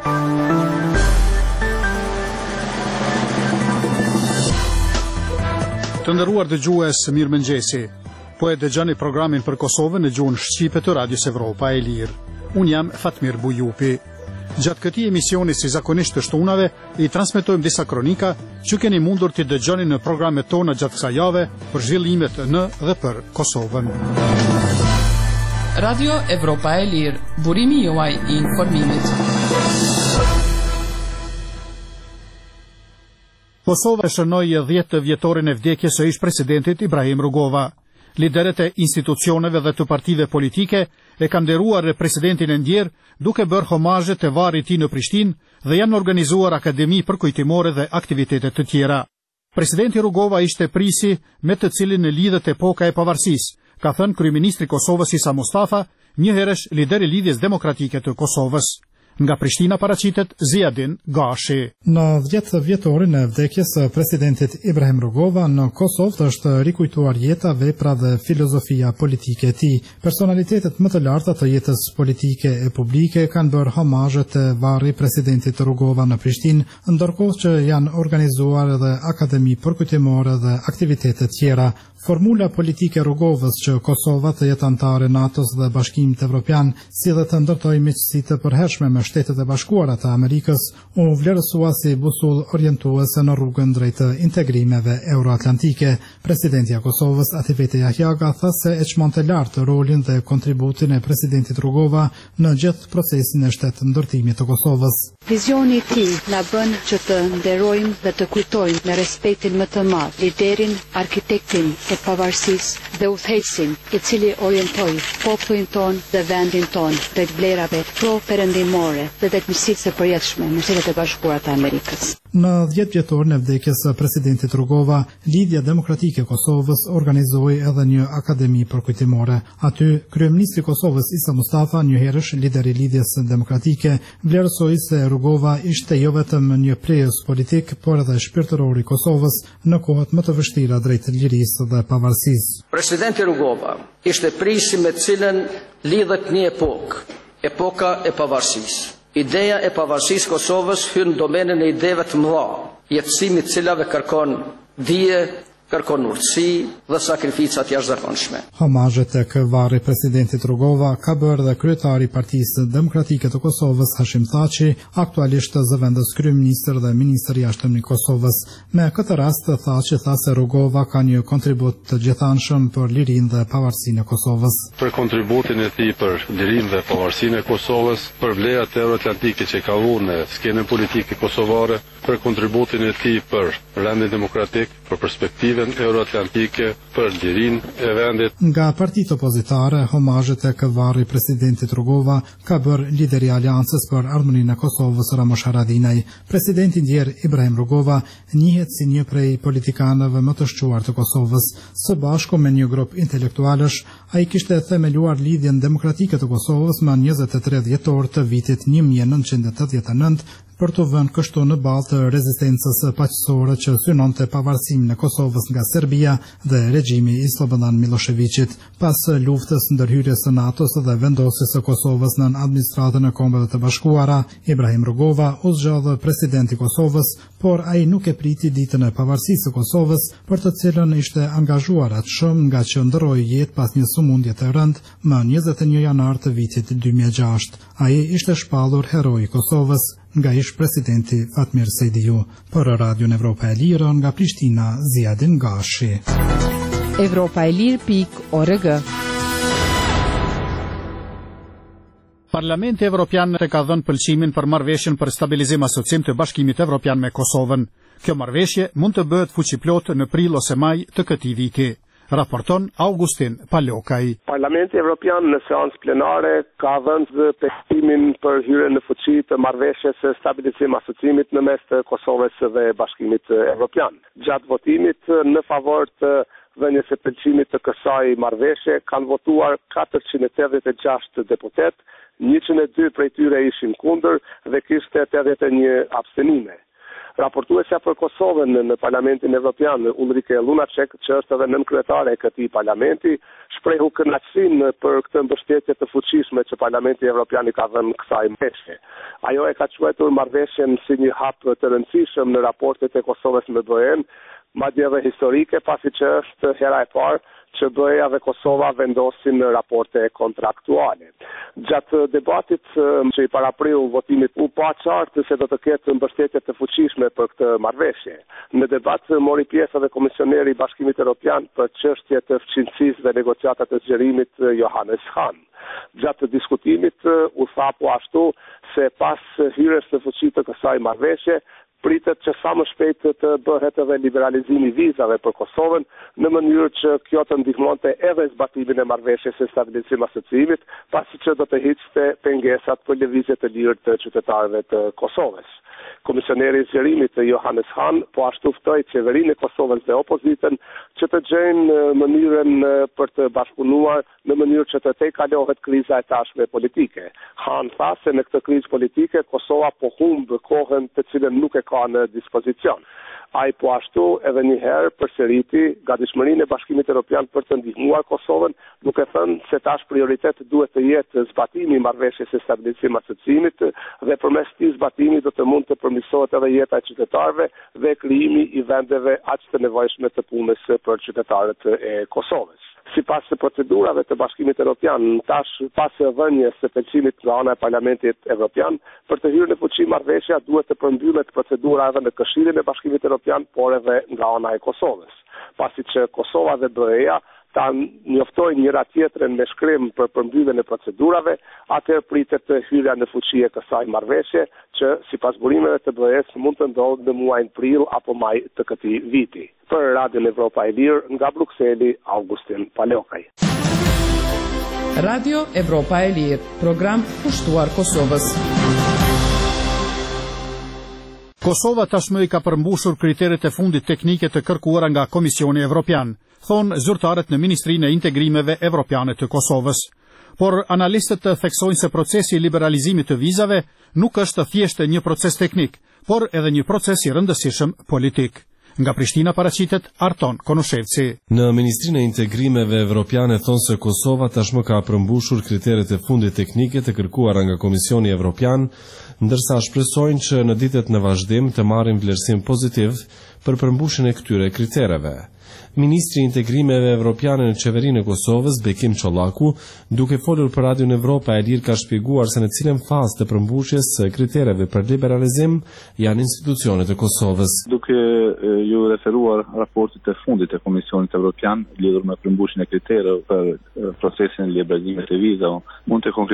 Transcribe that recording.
Të nderuar dëgjues, mirëmëngjesi. Po e dëgjoni programin për Kosovën në gjuhën shqipe të Radios Evropa e Lirë. Unë jam Fatmir Bujupi. Gjatë këtij emisioni, si zakonisht të shtunave, i transmetojmë disa kronika që keni mundur të dëgjoni në programet tona gjatë kësaj jave për zhvillimet në dhe për Kosovën. Radio Evropa e Lirë, burimi juaj i informimit. Kosova shënoi 10 vjetorin e vdekjes së ish-presidentit Ibrahim Rugova. Liderët e institucioneve dhe të partive politike e kanë nderuar presidentin e ndjer duke bërë homazhe te varri i tij në Prishtinë dhe janë organizuar akademi përkujtimore dhe aktivitete të tjera. Presidenti Rugova ishte prisi me të cilin lidhet epoka e pavarësisë, ka thënë kryeministri i Kosovës Isa Mustafa, një herësh lider i Lidhjes Demokratike të Kosovës. Nga Prishtina paraqitet Ziadin Gashi. Në 10 vjetorin e vdekjes së presidentit Ibrahim Rugova në Kosovë është rikujtuar jeta, vepra dhe filozofia politike e tij. Personalitetet më të larta të jetës politike e publike kanë bërë homazhe te varri i presidentit Rugova në Prishtinë, ndërkohë që janë organizuar edhe akademi përkujtimore dhe aktivitete tjera. Formula politike Rugovës që Kosova të jetë anëtare NATO-s dhe Bashkimit Evropian, si dhe të ndërtojë miqësi të përhershme me Shtetet e Bashkuara të Amerikës, u vlerësua si busull orientuese në rrugën drejt integrimeve euroatlantike. Presidenti i Kosovës Ativete Jahjaga tha se e çmonte lart rolin dhe kontributin e presidentit Rugova në gjithë procesin e shtetëndërtimit të Kosovës. Vizioni i tij na bën që të nderojmë dhe të kujtojmë me respektin më të madh liderin, arkitektin e pavarësisë dhe udhëheqësin i cili orientoi popullin ton dhe vendin ton drejt vlerave pro-perëndimore dhe drejt miqësisë së përjetshme me Shtetet e Bashkuara të Amerikës. Në 10 vjetorin e vdekjes së presidentit Rugova, Lidhja Demokratike e Kosovës organizoi edhe një akademi përkujtimore. Aty kryeministri i Kosovës Isa Mustafa, një herësh lider i Lidhjes Demokratike, vlerësoi se Rugova ishte jo vetëm një plejës politik, por edhe shpirtëror i Kosovës në kohët më të vështira drejt lirisë dhe pavarësisë. Presidenti Rugova ishte prisi me cilën lidhet një epokë, epoka e pavarësisë. Ideja e pavarësisë Kosovës hyn në domenën e ideve të mëdha, jetësimit cilave kërkon dije, kërkon urtësi dhe sakrificat jashtëzakonshme. Homazhe tek varri presidentit Rugova ka bërë dhe kryetari i Partisë Demokratike të Kosovës Hashim Thaçi, aktualisht zëvendës kryeministër dhe ministër i jashtëm i Kosovës. Me këtë rast Thaçi tha se Rugova ka një kontribut të gjithanshëm për lirinë dhe pavarësinë e Kosovës. Për kontributin e tij për lirinë dhe pavarësinë e Kosovës, për vlerat euroatlantike që ka vënë në skenën politike kosovare, për kontributin e tij për rendin demokratik, për perspektivën euroatlantike, për lirinë e vendit. Nga partitë opozitare, homazhet tek varri presidentit Rugova ka bërë lideri i Aleancës për Ardhmërinë e Kosovës Ramush Haradinaj. Presidenti i ndjer Ibrahim Rugova njihet si një prej politikanëve më të shquar të Kosovës. Së bashku me një grup intelektualësh, ai kishte themeluar Lidhjen Demokratike të Kosovës më 23 dhjetor të vitit 1989 për të vënë kështu në bazë të rezistencës paqësore që synonte pavarësimin e Kosovës nga Serbia dhe regjimi i Slobodan Miloševićit. Pas luftës ndërhyrjes së NATO-s dhe vendosjes së Kosovës në administratën e Kombeve të Bashkuara, Ibrahim Rugova u zgjodh president i Kosovës, por ai nuk e priti ditën e pavarësisë së Kosovës, për të cilën ishte angazhuar atë shumë nga që ndroi jetë pas një sëmundje të rëndë më 21 janar të vitit 2006. Ai ishte shpallur heroi i Kosovës nga ish-presidenti Fatmir Sejdiu. Për Radio Evropa e Lirë nga Prishtina, Ziadin Gashi. Evropaelir.org. Parlamenti Evropian ka dhënë pëlqimin për marrëveshjen për stabilizim asocim të Bashkimit Evropian me Kosovën. Kjo marrëveshje mund të bëhet fuqiplot në prill ose maj të këtij viti. Raporton Augustin Palokaj. Parlamenti Evropian në seancë plenare ka dhënë petimin për hyrjen në fuqi të marrëveshjes së stabilizim asociimit në mes të Kosovës dhe Bashkimit Evropian. Gjatë votimit në favor të dhënies së pëlqimit të kësaj marrëveshje kanë votuar 486 deputet, 102 prej tyre ishin kundër dhe kishte 81 abstenime. Raportuesja për Kosovën në Parlamentin Evropian, Ulrike Lunacek, që është edhe nënkryetare e këtij parlamenti, shprehu kënaqësinë për këtë mbështetje të fuqishme që Parlamenti Evropian i ka dhënë kësaj marrëveshje. Ajo e ka quajtur marrëveshjen si një hap të rëndësishëm në raportet e Kosovës me BE-n, madje edhe historike, pasi që është hera e parë që BE-ja dhe Kosova vendosin raporte kontraktuale. Gjatë debatit që i parapriu votimit u pa qartë se do të ketë mbështetje të fuqishme për këtë marrëveshje. Në debat mori pjesë edhe komisioneri i Bashkimit Evropian për çështje të fqinësisë dhe negociatat të zgjerimit Johannes Hahn. Gjatë diskutimit u tha po ashtu se pas hyrjes së fuqi të kësaj marrëveshje pritet që sa më shpejt të bëhet edhe liberalizimi i vizave për Kosovën në mënyrë që kjo të ndihmonte edhe zbatimin e marrëveshjes së stabilizimit të asociimit, pasi që do të hiqte pengesat për lëvizje të lirë të qytetarëve të Kosovës. Komisioneri i zgjerimit Johannes Hahn po ashtu ftoi qeverinë e Kosovës dhe opozitën që të gjejnë mënyrën për të bashkëpunuar në mënyrë që të tejkalohet kriza e tashme politike. Hahn tha se në këtë krizë politike Kosova po humb kohën të cilën nuk e ka në dispozicion. Ai po ashtu edhe një herë përsëriti gatishmërinë e Bashkimit Evropian për të ndihmuar Kosovën, duke thënë se tash prioritet duhet të jetë zbatimi i marrëveshjes së stabilizimit të asociimit dhe përmes këtij zbatimi do të mund të përmirësohet edhe jeta e qytetarëve dhe krijimi i vendeve aq të nevojshme të punës për qytetarët e Kosovës. Sipas procedurave të Bashkimit Evropian, tash pas dhënies së pëlqimit nga ana e Parlamentit Evropian, për të hyrë në fuqi marrëveshja duhet të përmbyllet procedura edhe në Këshillin e Bashkimit Evropian, por edhe nga ana e Kosovës. Pasi që Kosova dhe BE-ja ta njoftojnë njëra tjetrën me shkrim për përmbylljen e procedurave, atëherë pritet hyrja në fuqi e kësaj marrëveshje, që sipas burimeve të BE-s mund të ndodhë në muajin prill apo maj të këtij viti. Për Radio Evropa e Lirë, nga Brukseli, Augustin Palokaj. Radio Evropa e Lirë, program pushtuar Kosovës. Kosova tashmë i ka përmbushur kriteret e fundit teknike të kërkuara nga Komisioni Evropian, thonë zyrtarët në Ministrinë e Integrimeve Evropiane të Kosovës. Por analistët theksojnë se procesi i liberalizimit të vizave nuk është thjesht një proces teknik, por edhe një proces i rëndësishëm politik. Nga Prishtina paraqitet Arton Konushevci. Në Ministrinë e Integrimeve Evropiane thonë se Kosova tashmë ka përmbushur kriteret e fundit teknike të kërkuara nga Komisioni Evropian, ndërsa shpresojnë që në ditët në vazhdim të marrin vlerësim pozitiv për përmbushjen e këtyre kritereve. Ministri i Integrimeve Evropiane në qeverinë e Kosovës, Bekim Çollaku, duke folur për Radio Evropa e Lirë, ka shpjeguar se në cilën fazë të përmbushjes së kritereve për liberalizim janë institucionet e Kosovës. Duke ju referuar raportit e fundit të Komisionit Evropian lidhur me përmbushjen e kritereve për procesin e liberalizimit të vizave, mund të